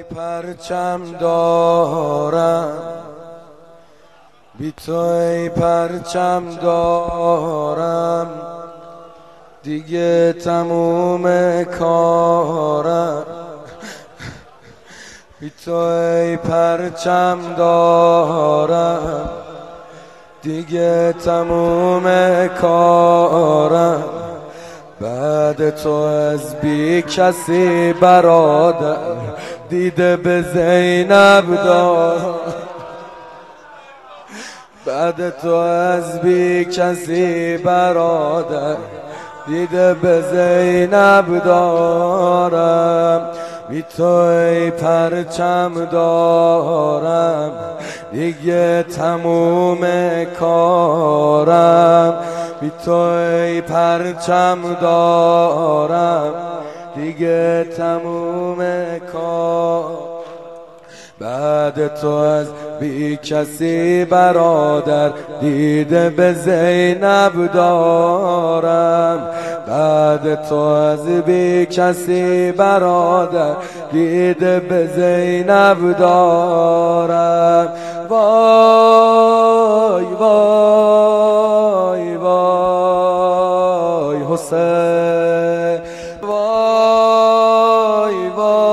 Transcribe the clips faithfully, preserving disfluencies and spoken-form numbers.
پرچم دارم، بی تو ای پرچم دارم، دیگه تموم کارم. بی تو ای پرچم دارم، دیگه تموم کارم. بعد تو از بی کسی برادر، دیده به زینب دارم. بعد تو از بی کسی برادر، دیده به زینب دارم. بی تو ای پرچم دارم، دیگه تموم کارم. بی تو ای پرچم دارم، دیگه تموم کار. بعد تو از بی کسی برادر، دیده به زینب دارم. بعد تو از بی کسی برادر، دیده به زینب دارم. وای وای وای حسین، وای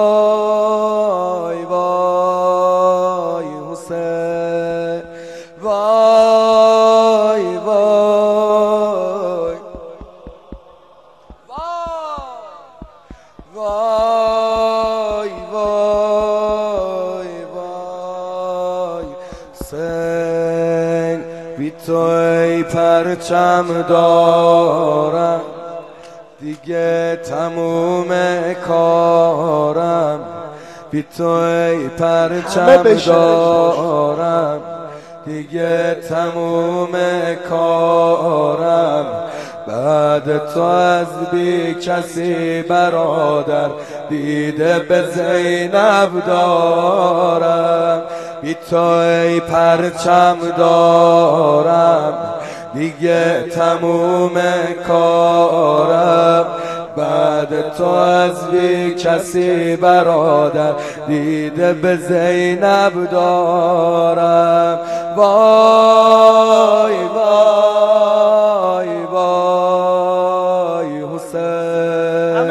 وای وای حسین، وای وای وای وای وای حسین. بی تو ای پرچم دارم، دیگه تموم کارم. بی تو ای پرچم دارم، دیگه تموم کارم. بعد تو از بی کسی برادر، دیده به زینب دارم. بی تو ای پرچم دارم، دیگه تموم کارم. بعد تو از بی کسی برادر، دیده به زینب دارم. وای وای وای حسین،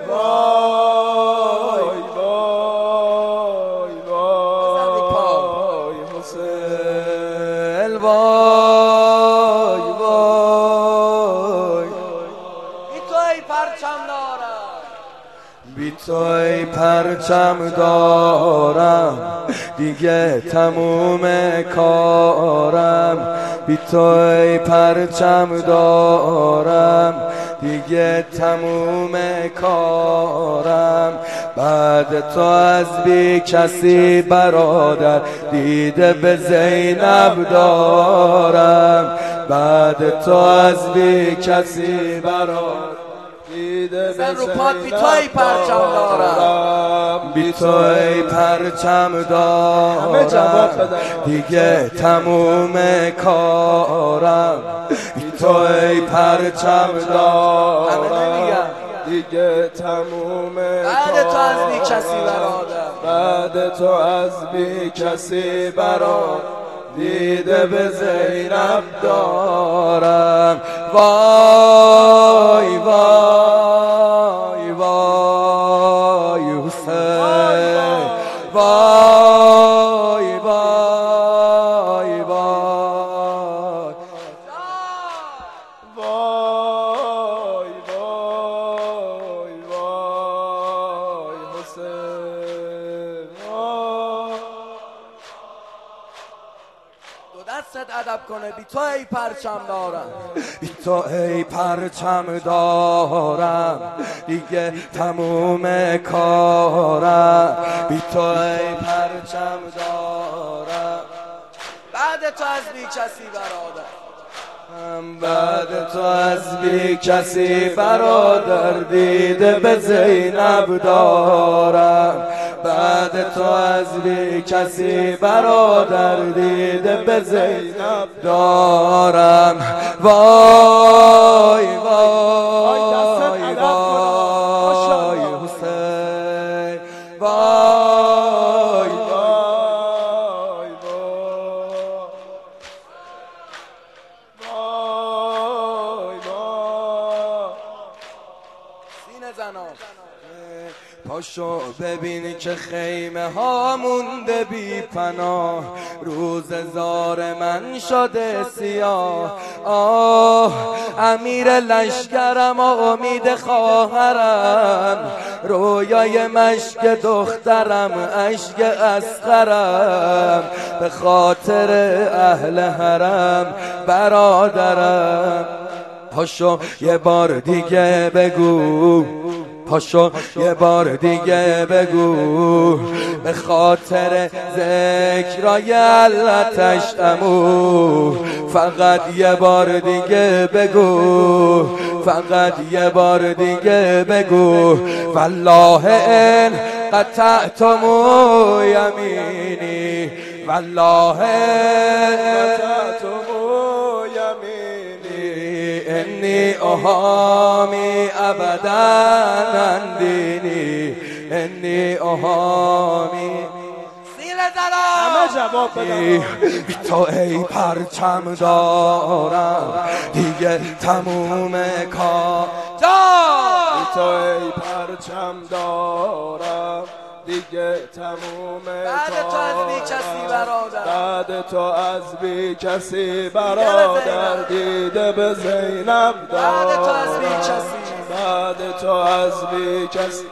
وای وای وای حسین، وای وای. بی تو ای پرچم دارم، بی تو ای پرچم دارم، دیگه تموم کارم. بی تو ای پرچم دارم، دیگه تموم کارم. بعد تو از بی کسی برادر، دیده به زینب دارم. بعد تو از بی کسی برادر، دیده به زینب بی تو ای پرچم دارم، بی تو ای پرچم دارم، دیگه تموم کارم. بی تو ای پرچم دارم، دیگه تموم بعد تو از بی کسی برادر، بعد تو از بی کسی برادر، دیده به زینب دارم. وای وای وای حسین، وای وای وای وای وای وای حسین. دو دستت ادب کنه. بی تو ای پرچم دارم، بی تو ای پرچم دارم، دیگه تموم کارم. بی تو ای پرچم دارم، بعد تو از بی کسی برادر، بعد تو از بی کسی برادر، دیده به زینب دارم. بعد تو از بی کسی برادر، دیده به زینب دارم. وای وای وای حسین، وای پاشو ببین که خیمه ها مونده بی پناه، روزگار من شده سیاه. آه امیر لشکرم و امید خواهرم، رویای مشک دخترم اشک اصغرم، به خاطر اهل حرم برادرم. پاشو یه بار دیگه بگو، پاشو یه بار دیگه بگو، به خاطر ذکرای علتش امو. فقط یه بار دیگه بگو، فقط یه بار دیگه بگو. والله ان قطعتم یمینی، والله ان قطعتم انی احامی ابدا عن دینی، انی احامی. سیل زدم همه جواب بدن. تو ای پرچم دارم دیگه تموم کار. تو ای پرچم دارم دیگه تموم بعد تو از بی کسی برادر، بعد تو از بی کسی برادر، دیده به زینب دارم. بعد تو از بی کسی، بعد تو از بی کسی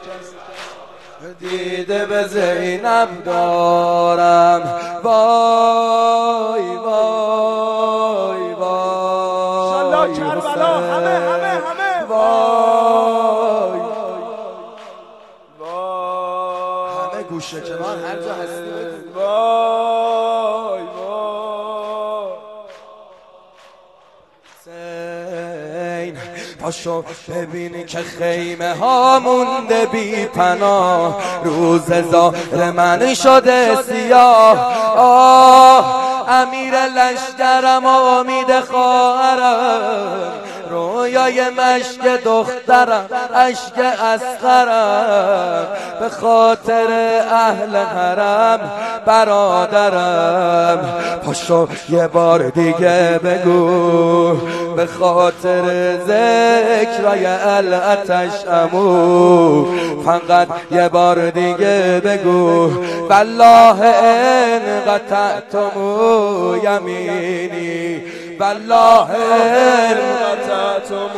دیده به زینب دارم. وای وای وای انشالله کربلا همه همه همه وای وای همه گوشه کنار هر جا هستی بگو. وای وای حسین پاشو ببینی که خیمه ها مونده بی پناه، روزگار من شده سیاه. آه امیر لشکرم و امید خواهرم، رویای مشک دخترم اشک اصغرم، به خاطر اهل حرم برادرم. پاشو یه بار دیگه بگو، به خاطر ذکرای علتش امو. فقط یه بار دیگه بگو، والله ان قطعتم یمینی، والله ان قطعتم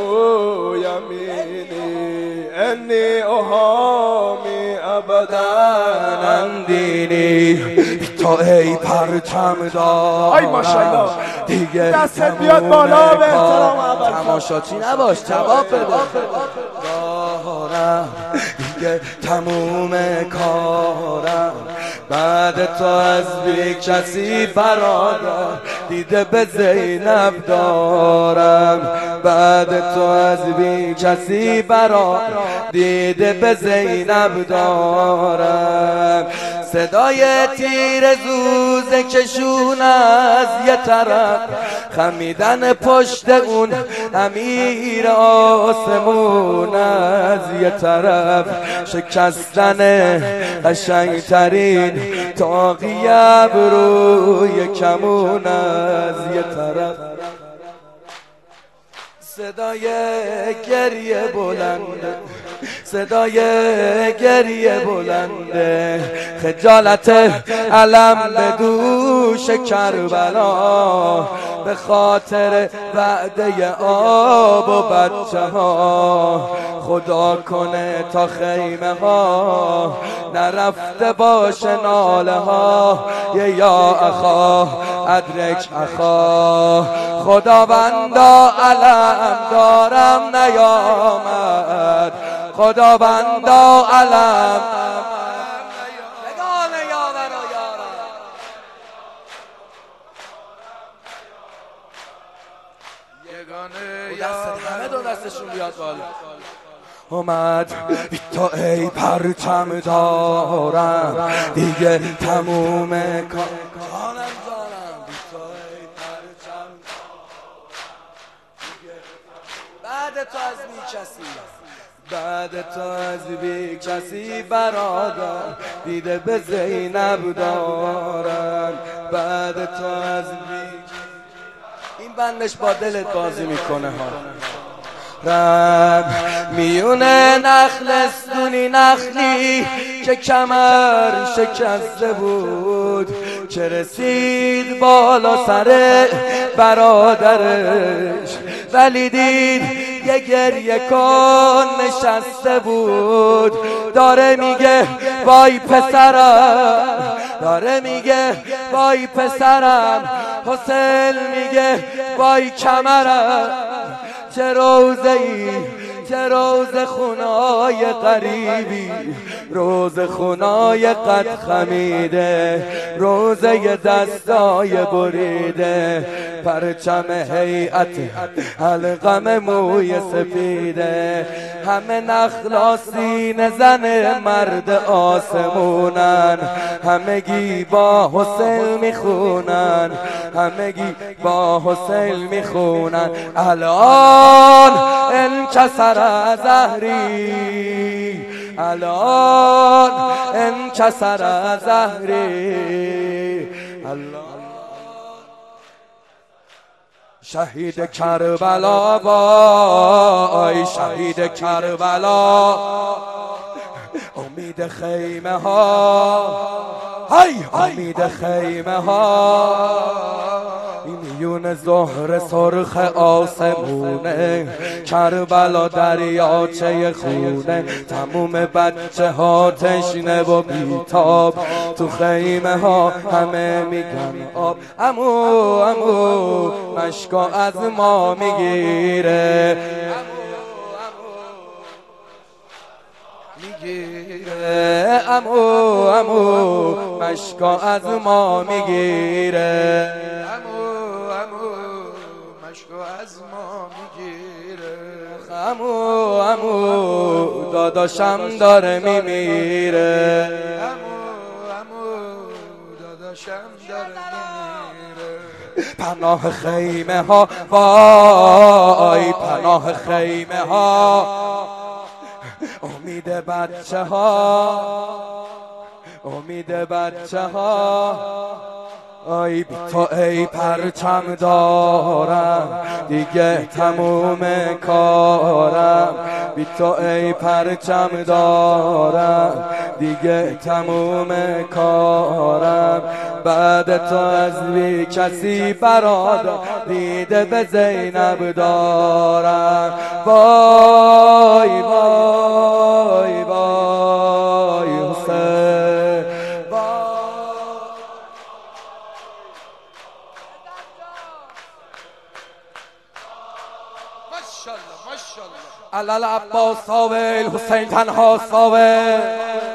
یمینی، انی احامی ابدا عن دینی. تو ای پرچم دارم آی ماشاءالله دیگه دست بیاد بالا به احترام اول. تماشاچی نباش، جواب بده. دارم دیگه تموم کارم، بعد تو از بی کسی برادر، دیده به زینب دارم. بعد تو از بی کسی برادر، دیده به زینب دارم. صدای تیر زوزه کشون از یه طرف، خمیدن پشت اون امیر آسمون از یه طرف، شکستن قشنگترین تاقی ابروی کمون از یه طرف. صدای گریه بلنده، صدای گریه بلنده، خجالت علم به دوش کربلا، به خاطر وعده آب و بچه ها. خدا کنه تا خیمه ها نرفته باشه ناله ها، یا اخا ادرک اخا. خداوندا علم دارم نیامد، خداوندا علم نگاه یاور و یارم. یگانه دست همه دو دستشون بیاد بالا. اومد تو ای پرچم دارم دیگه تموم کار. جانم جانم تو ای پرچم، بعد تو از بی کسی، بعد تو از بی کسی برادر، دیده به زینب دارم. بعد تو از بی این بندش با دلت بازی میکنه ها. میونه نخلستونی نخلی که کمر شکسته بود، که رسید بالا سر برادرش، ولی دید یه گریه کن نشسته بود. داره میگه وای پسرم، داره میگه وای پسرم. حسین میگه وای کمرم. چه روزه ای، چه روز خونای غریبی، روز خونای قد خمیده، روزه دستای بریده، پرچم هیئت حلقم موی سپیده. همه نخلاسین زن مرد آسمونن، همگی با حسین میخونن، همگی با حسین میخونن. الان انکسر زهری، الان انکسر زهری. الان شهید کربلا وای، شهید کربلا، امید خیمه ها، های امید خیمه ها. میون زهر سرخ آسمونه، کربلا دریاچه خونه. تموم بچه ها تشنه و بیتاب، تو خیمه ها همه میگن آب. امو امو مشکا از ما میگیره، میگیره. امو امو مشکا از ما میگیره، امو امو مشکا از ما میگیره. امو امو داداشم داره میمیره، امو امو داداشم داره میمیره. پناه خیمه ها وای، پناه خیمه ها، امید بچه ها، امید بچه ها. آی بی تو ای پرچم دارم، دیگه تموم کارم. بی تو ای پرچم دارم، دیگه تموم کارم. بعد تو از بی کسی برادر، دیده به زینب دارم. وای وای وای حسین، ماشاءالله ماشاءالله. علل عباس ساویل، حسین تنها ساویل.